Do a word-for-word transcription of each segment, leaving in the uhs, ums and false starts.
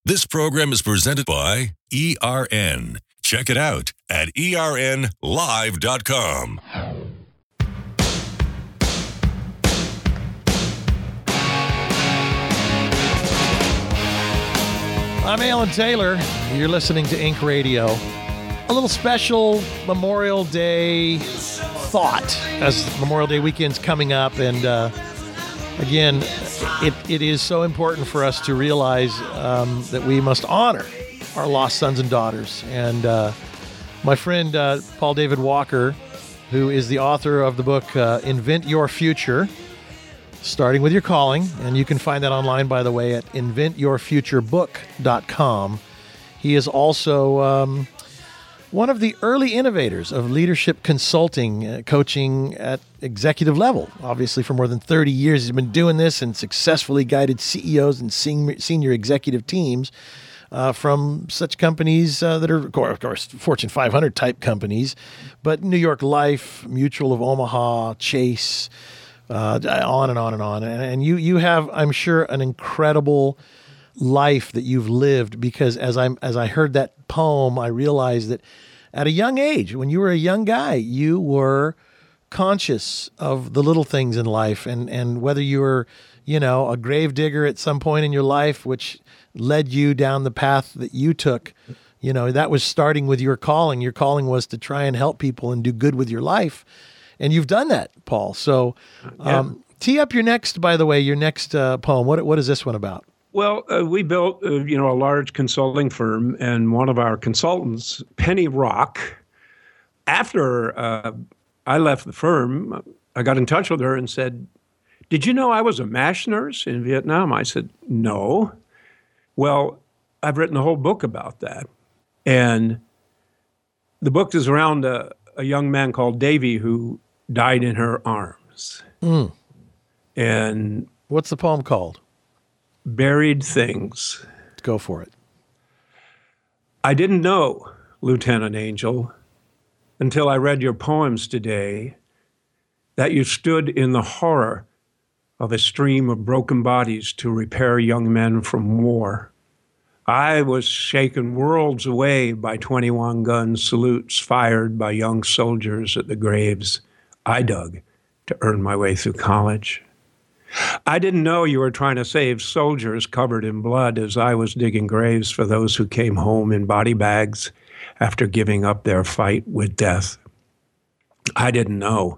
This program is presented by E R N. Check it out at E R N live dot com. I'm Alan Taylor. You're listening to Ink Radio. A little special Memorial Day thought as Memorial Day weekend's coming up. And uh, again, it, it is so important for us to realize um, that we must honor our lost sons and daughters. And uh, my friend uh, Paul David Walker, who is the author of the book uh, Invent Your Future, Starting with Your Calling, and you can find that online, by the way, at invent your future book dot com. He is also um, one of the early innovators of leadership consulting, uh, coaching at executive level. Obviously, for more than thirty years, he's been doing this and successfully guided C E Os and senior, senior executive teams uh, from such companies uh, that are, of course, Fortune five hundred type companies, but New York Life, Mutual of Omaha, Chase, Uh, on and on and on. And, and you you have, I'm sure, an incredible life that you've lived, because as I'm as I heard that poem, I realized that at a young age, when you were a young guy, you were conscious of the little things in life, and, and whether you were, you know, a grave digger at some point in your life, which led you down the path that you took, you know, that was starting with your calling. Your calling was to try and help people and do good with your life. And you've done that, Paul. So um, yeah. Tee up your next, by the way, your next uh, poem. What What is this one about? Well, uh, we built, uh, you know, a large consulting firm, and one of our consultants, Penny Rock, after uh, I left the firm, I got in touch with her and said, "Did you know I was a MASH nurse in Vietnam?" I said, "No." "Well, I've written a whole book about that." And the book is around a, a young man called Davy who died in her arms. Mm. And what's the poem called? Buried Things. Go for it. I didn't know, Lieutenant Angel, until I read your poems today, that you stood in the horror of a stream of broken bodies to repair young men from war. I was shaken worlds away by twenty-one gun salutes fired by young soldiers at the graves I dug to earn my way through college. I didn't know you were trying to save soldiers covered in blood as I was digging graves for those who came home in body bags after giving up their fight with death. I didn't know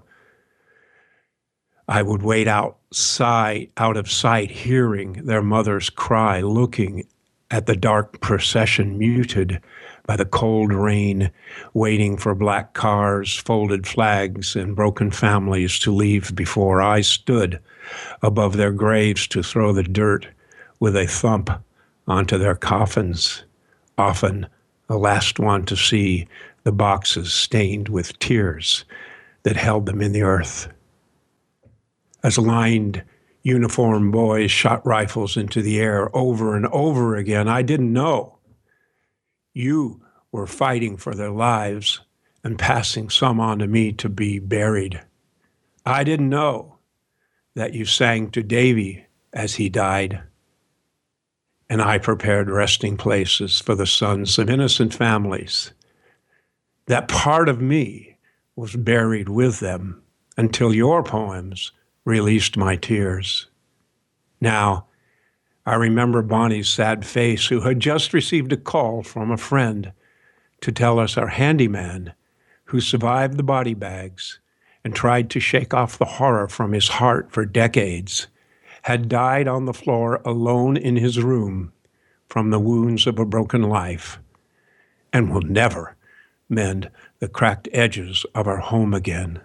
I would wait outside, out of sight, hearing their mothers cry, looking at the dark procession muted by the cold rain, waiting for black cars, folded flags, and broken families to leave before I stood above their graves to throw the dirt with a thump onto their coffins, often the last one to see the boxes stained with tears that held them in the earth. As lined uniformed boys shot rifles into the air over and over again, I didn't know you were fighting for their lives and passing some on to me to be buried. I didn't know that you sang to Davy as he died, and I prepared resting places for the sons of innocent families. That part of me was buried with them until your poems released my tears. Now, I remember Bonnie's sad face, who had just received a call from a friend to tell us our handyman, who survived the body bags and tried to shake off the horror from his heart for decades, had died on the floor alone in his room from the wounds of a broken life, and will never mend the cracked edges of our home again.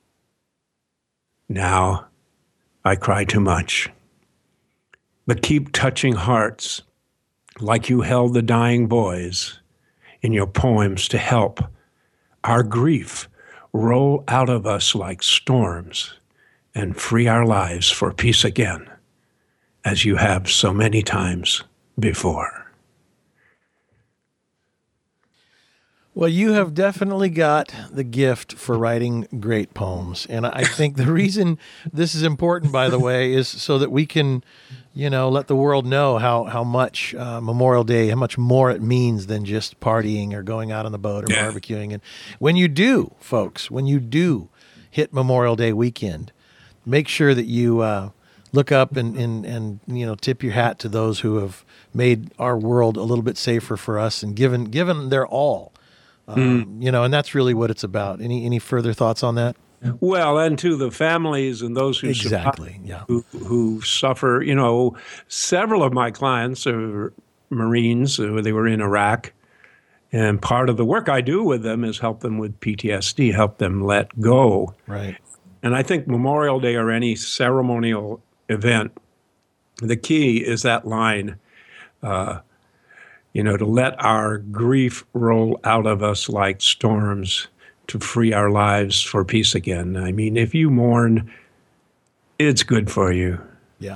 Now, I cry too much. But keep touching hearts like you held the dying boys in your poems to help our grief roll out of us like storms and free our lives for peace again, as you have so many times before. Well, you have definitely got the gift for writing great poems. And I think the reason this is important, by the way, is so that we can, you know, let the world know how, how much uh, Memorial Day, how much more it means than just partying or going out on the boat or yeah. barbecuing. And when you do, folks, when you do hit Memorial Day weekend, make sure that you uh, look up and, and, and, you know, tip your hat to those who have made our world a little bit safer for us and given, given their all. Um, mm. You know, and that's really what it's about. Any any further thoughts on that? Well, and to the families and those who exactly, survive, yeah, who, who suffer. You know, several of my clients are Marines. Uh, they were in Iraq, and part of the work I do with them is help them with P T S D, help them let go. Right. And I think Memorial Day or any ceremonial event, the key is that line. Uh, You know, to let our grief roll out of us like storms to free our lives for peace again. I mean, if you mourn, it's good for you. Yeah.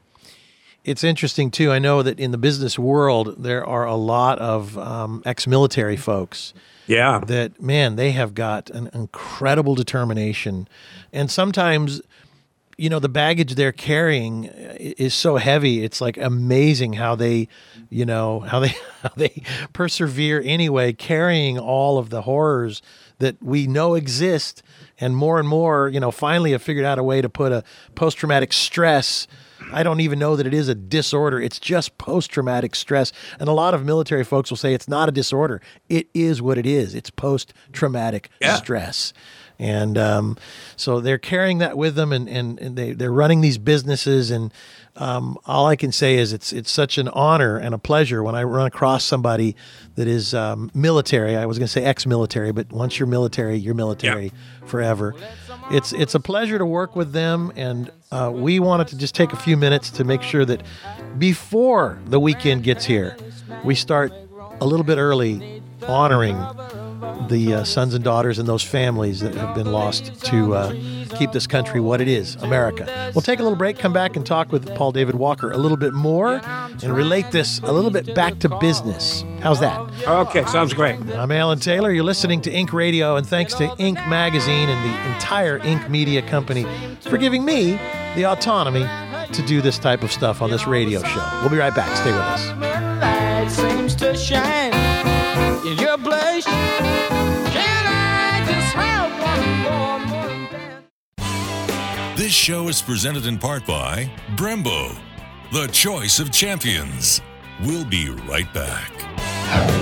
It's interesting, too. I know that in the business world, there are a lot of um, ex-military folks. Yeah. That, man, they have got an incredible determination. And sometimes, you know, the baggage they're carrying is so heavy. It's like amazing how they, you know, how they how they persevere anyway, carrying all of the horrors that we know exist, and more and more, you know, finally have figured out a way to put a post-traumatic stress. I don't even know that it is a disorder. It's just post-traumatic stress. And a lot of military folks will say it's not a disorder. It is what it is. It's post-traumatic yeah. stress. And um, so they're carrying that with them, and, and, and they, they're running these businesses. And um, all I can say is it's it's such an honor and a pleasure when I run across somebody that is um, military. I was going to say ex-military, but once you're military, you're military yeah. forever. It's, it's a pleasure to work with them, and uh, we wanted to just take a few minutes to make sure that before the weekend gets here, we start a little bit early honoring the uh, sons and daughters and those families that have been lost to uh, keep this country what it is, America. We'll take a little break, come back and talk with Paul David Walker a little bit more and relate this a little bit back to business. How's that? Okay, sounds great. I'm Alan Taylor. You're listening to Ink Radio, and thanks to Ink Magazine and the entire Ink Media Company for giving me the autonomy to do this type of stuff on this radio show. We'll be right back. Stay with us. Seems to shine in your blush. Can I just have one more dance? This show is presented in part by Brembo, the choice of champions. We'll be right back.